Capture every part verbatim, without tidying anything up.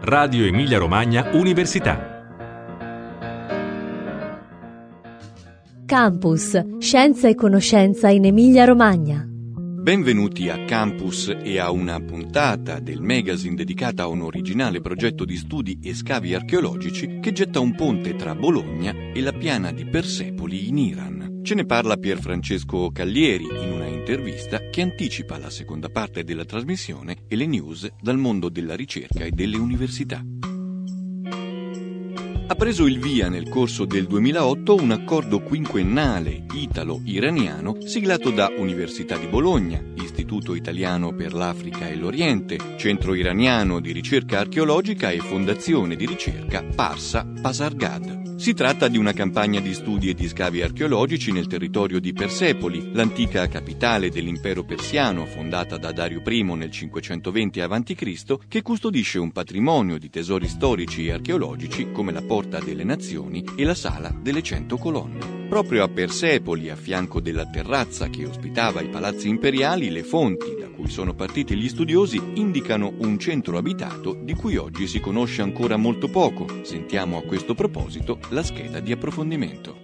Radio Emilia Romagna Università. Campus, scienza e conoscenza in Emilia Romagna. Benvenuti a Campus e a una puntata del magazine dedicata a un originale progetto di studi e scavi archeologici che getta un ponte tra Bologna e la piana di Persepoli in Iran. Ce ne parla Pierfrancesco Callieri in una intervista che anticipa la seconda parte della trasmissione e le news dal mondo della ricerca e delle università. Ha preso il via nel corso del duemilaotto un accordo quinquennale italo-iraniano siglato da Università di Bologna, Istituto Italiano per l'Africa e l'Oriente, Centro Iraniano di Ricerca Archeologica e Fondazione di Ricerca Parsa Pasargad. Si tratta di una campagna di studi e di scavi archeologici nel territorio di Persepoli, l'antica capitale dell'impero persiano fondata da Dario I nel cinquecentoventi avanti Cristo, che custodisce un patrimonio di tesori storici e archeologici come la Porta delle Nazioni e la Sala delle Cento Colonne. Proprio a Persepoli, a fianco della terrazza che ospitava i palazzi imperiali, le fonti da cui sono partiti gli studiosi indicano un centro abitato di cui oggi si conosce ancora molto poco. Sentiamo a questo proposito la scheda di approfondimento.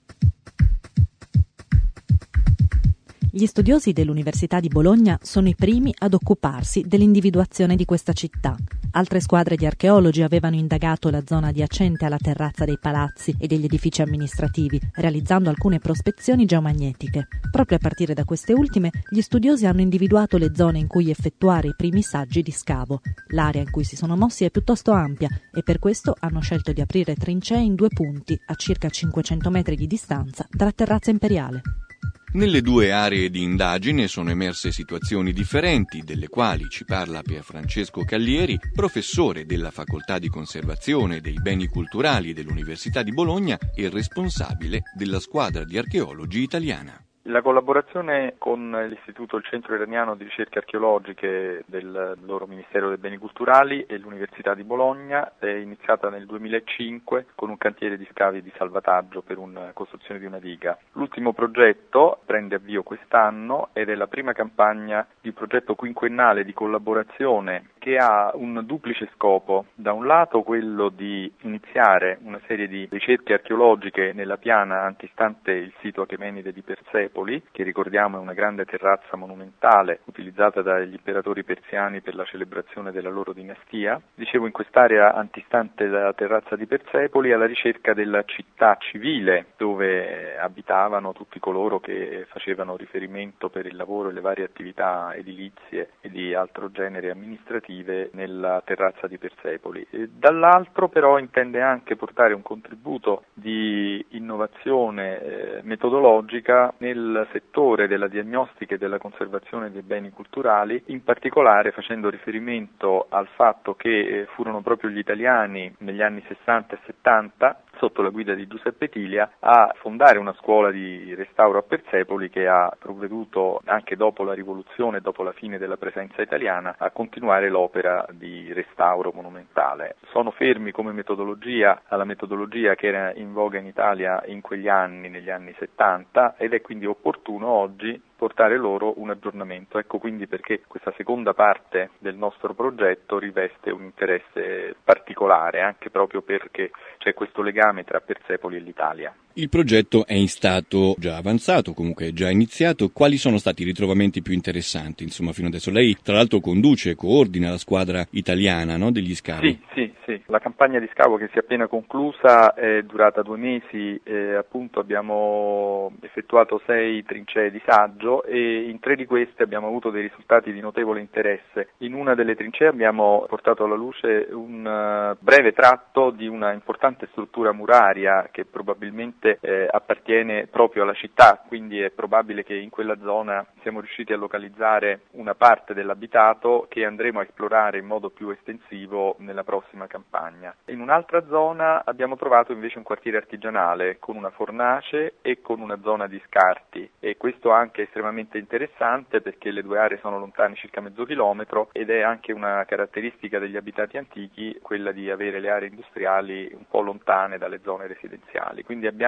Gli studiosi dell'Università di Bologna sono i primi ad occuparsi dell'individuazione di questa città. Altre squadre di archeologi avevano indagato la zona adiacente alla terrazza dei palazzi e degli edifici amministrativi, realizzando alcune prospezioni geomagnetiche. Proprio a partire da queste ultime, gli studiosi hanno individuato le zone in cui effettuare i primi saggi di scavo. L'area in cui si sono mossi è piuttosto ampia e per questo hanno scelto di aprire trincee in due punti, a circa cinquecento metri di distanza dalla terrazza imperiale. Nelle due aree di indagine sono emerse situazioni differenti, delle quali ci parla Pierfrancesco Callieri, professore della Facoltà di Conservazione dei Beni Culturali dell'Università di Bologna e responsabile della squadra di archeologi italiana. La collaborazione con l'Istituto il Centro Iraniano di Ricerche Archeologiche del loro Ministero dei Beni Culturali e l'Università di Bologna è iniziata nel duemilacinque con un cantiere di scavi di salvataggio per una costruzione di una diga. L'ultimo progetto prende avvio quest'anno ed è la prima campagna di progetto quinquennale di collaborazione che ha un duplice scopo. Da un lato quello di iniziare una serie di ricerche archeologiche nella piana antistante il sito Achemenide di Persepoli, che ricordiamo è una grande terrazza monumentale utilizzata dagli imperatori persiani per la celebrazione della loro dinastia. Dicevo, in quest'area antistante la terrazza di Persepoli, alla ricerca della città civile dove abitavano tutti coloro che facevano riferimento per il lavoro e le varie attività edilizie e di altro genere amministrative nella terrazza di Persepoli. E dall'altro però intende anche portare un contributo di innovazione eh, metodologica nel nel settore della diagnostica e della conservazione dei beni culturali, in particolare facendo riferimento al fatto che furono proprio gli italiani negli anni sessanta e settanta, sotto la guida di Giuseppe Tilia, a fondare una scuola di restauro a Persepoli che ha provveduto anche dopo la rivoluzione e dopo la fine della presenza italiana a continuare l'opera di restauro monumentale. Sono fermi come metodologia alla metodologia che era in voga in Italia in quegli anni, negli anni settanta, ed è quindi opportuno oggi portare loro un aggiornamento. Ecco quindi perché questa seconda parte del nostro progetto riveste un interesse particolare, anche proprio perché c'è questo legame tra Persepoli e l'Italia. Il progetto è in stato già avanzato, comunque è già iniziato. Quali sono stati i ritrovamenti più interessanti, insomma, fino adesso? Lei, tra l'altro, conduce e coordina la squadra italiana, no, degli scavi. Sì, sì, sì. La campagna di scavo che si è appena conclusa è durata due mesi e appunto abbiamo effettuato sei trincee di saggio e in tre di queste abbiamo avuto dei risultati di notevole interesse. In una delle trincee abbiamo portato alla luce un breve tratto di una importante struttura muraria che probabilmente Eh, appartiene proprio alla città, quindi è probabile che in quella zona siamo riusciti a localizzare una parte dell'abitato che andremo a esplorare in modo più estensivo nella prossima campagna. In un'altra zona abbiamo trovato invece un quartiere artigianale con una fornace e con una zona di scarti e questo anche è estremamente interessante perché le due aree sono lontane circa mezzo chilometro ed è anche una caratteristica degli abitati antichi quella di avere le aree industriali un po' lontane dalle zone residenziali. Quindi abbiamo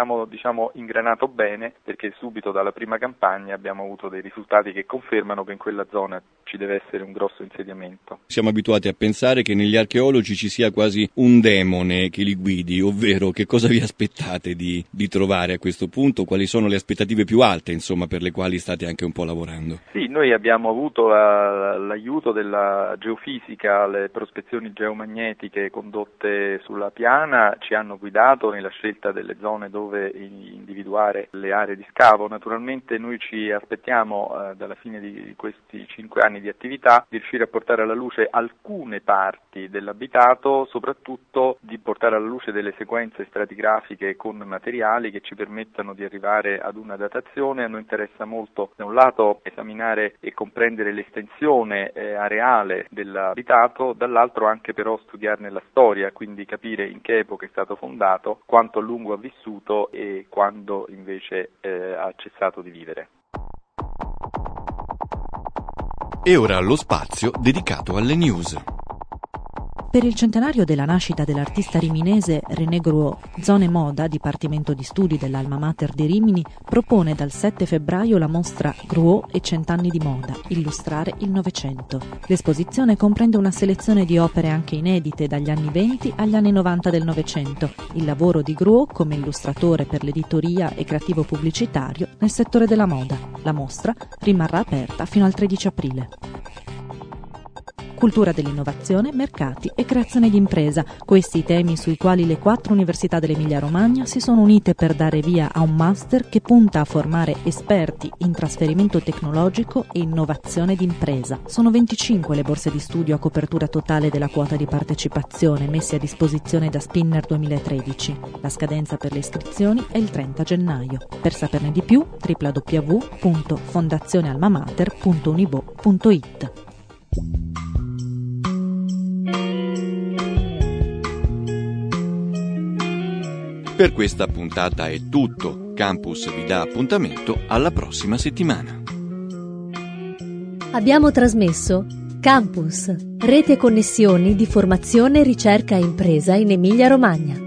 abbiamo diciamo ingranato bene, perché subito dalla prima campagna abbiamo avuto dei risultati che confermano che in quella zona ci deve essere un grosso insediamento. Siamo abituati a pensare che negli archeologi ci sia quasi un demone che li guidi, ovvero che cosa vi aspettate di, di trovare a questo punto? Quali sono le aspettative più alte, insomma, per le quali state anche un po' lavorando? Sì, noi abbiamo avuto la, l'aiuto della geofisica, le prospezioni geomagnetiche condotte sulla piana ci hanno guidato nella scelta delle zone dove individuare le aree di scavo. Naturalmente noi ci aspettiamo eh, dalla fine di questi cinque anni di attività di riuscire a portare alla luce alcune parti dell'abitato, soprattutto di portare alla luce delle sequenze stratigrafiche con materiali che ci permettano di arrivare ad una datazione. A noi interessa molto da un lato esaminare e comprendere l'estensione eh, areale dell'abitato, dall'altro anche però studiarne la storia, quindi capire in che epoca è stato fondato, quanto a lungo ha vissuto e quando invece eh, ha cessato di vivere. E ora lo spazio dedicato alle news. Per il centenario della nascita dell'artista riminese René Gruot, Zone Moda, Dipartimento di Studi dell'Alma Mater di Rimini, propone dal sette febbraio la mostra Gruot e Cent'anni di moda, illustrare il Novecento. L'esposizione comprende una selezione di opere anche inedite dagli anni venti agli anni novanta del Novecento, il lavoro di Gruot come illustratore per l'editoria e creativo pubblicitario nel settore della moda. La mostra rimarrà aperta fino al tredici aprile. Cultura dell'innovazione, mercati e creazione di impresa. Questi i temi sui quali le quattro università dell'Emilia-Romagna si sono unite per dare via a un master che punta a formare esperti in trasferimento tecnologico e innovazione d'impresa. Sono venticinque le borse di studio a copertura totale della quota di partecipazione messe a disposizione da Spinner duemilatredici. La scadenza per le iscrizioni è il trenta gennaio. Per saperne di più, w w w punto fondazionealmamater punto unibo punto i t. Per questa puntata è tutto. Campus vi dà appuntamento alla prossima settimana. Abbiamo trasmesso Campus, rete connessioni di formazione, ricerca e impresa in Emilia-Romagna.